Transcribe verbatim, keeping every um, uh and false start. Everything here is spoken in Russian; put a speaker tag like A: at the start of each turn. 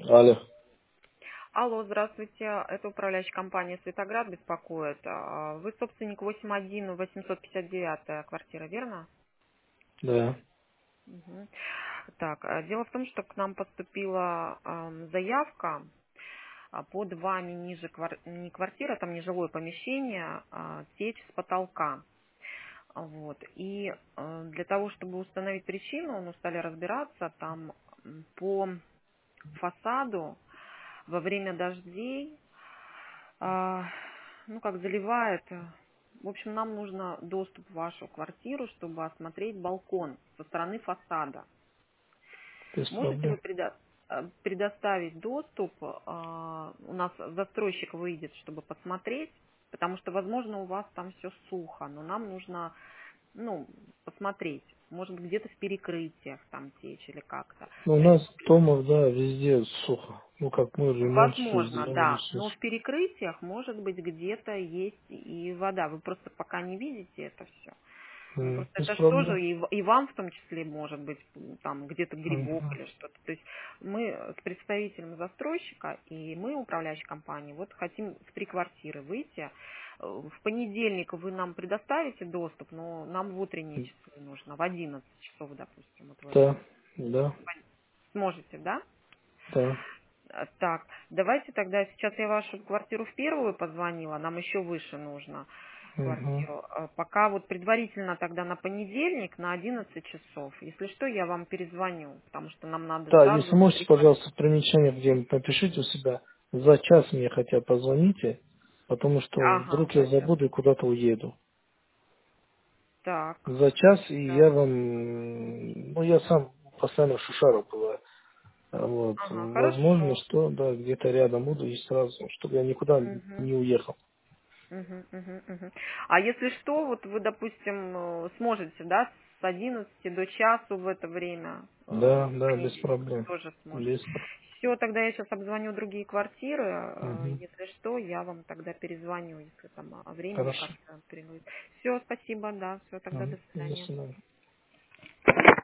A: Алло.
B: Алло, здравствуйте. Это управляющая компания «Светоград» беспокоит. А, Вы собственник восемь один восемьсот пятьдесят девять квартира, верно?
A: Да.
B: Мгм. Так, а, дело в том, что к нам поступила ам, заявка а, под вами ниже квар- не квартира, там нежилое помещение, а, течь с потолка. А, Вот. И э, для того, чтобы установить причину, мы стали разбираться там м, по фасаду во время дождей. А, ну, как заливает. э, В общем, нам нужно доступ в вашу квартиру, чтобы осмотреть балкон со стороны фасада.
A: Без
B: Можете вы
A: проблем.
B: предо- э, предоставить доступ? а, У нас застройщик выйдет, чтобы посмотреть, потому что, возможно, у вас там все сухо, но нам нужно, ну, посмотреть. Может быть, где-то в перекрытиях там течь или как-то.
A: Ну, у
B: То есть
A: нас дома, да, везде сухо. Ну, как мы ремонт все
B: возможно,
A: сделали,
B: да,
A: все.
B: но в перекрытиях, может быть, где-то есть и вода. Вы просто пока не видите это все. Ну, просто
A: Без
B: это же
A: проблем.
B: тоже и, в- и вам в том числе может быть м, там где-то грибок
A: Мгм.
B: или что-то. То есть мы с представителем застройщика и мы, управляющая компания, вот хотим в три квартиры выйти. Э, В понедельник вы нам предоставите доступ, но нам в утренние часы нужно, в одиннадцать часов, допустим, вот в это
A: Да,
B: время.
A: да,
B: Сможете, да?
A: да.
B: А, Так, давайте тогда, сейчас я вашу квартиру в первую позвонила, нам еще выше нужно
A: Мгм.
B: квартиру. А, Пока вот предварительно тогда на понедельник на одиннадцать часов. Если что, я вам перезвоню, потому что нам надо
A: Да, если
B: сразу
A: можете,
B: три квартиры.
A: пожалуйста, в примечание где-нибудь напишите у себя. За час мне хотя бы позвоните, потому что
B: Ага,
A: вдруг я
B: за час.
A: забуду и куда-то уеду.
B: Так,
A: За час, и я
B: да.
A: вам, м, ну, я сам постоянно в Шушарах бываю. А Вот.
B: Ага,
A: Возможно,
B: хорошо.
A: что да, где-то рядом буду и сразу, чтобы я никуда
B: Мгм.
A: не уехал.
B: Мгм, мгм, мгм. А если что, вот вы, допустим, э, сможете, да, с одиннадцати до часу в это время, э,
A: Да,
B: в
A: да, без
B: понедельник,
A: проблем.
B: тоже сможете.
A: Без проблем.
B: Все, тогда я сейчас обзвоню другие квартиры. э,
A: Мгм.
B: Если что, я вам тогда перезвоню, если там а, времени
A: Хорошо.
B: как-то переносит. Все, спасибо, да, все, тогда до
A: Мгм. До
B: свидания.
A: свидания.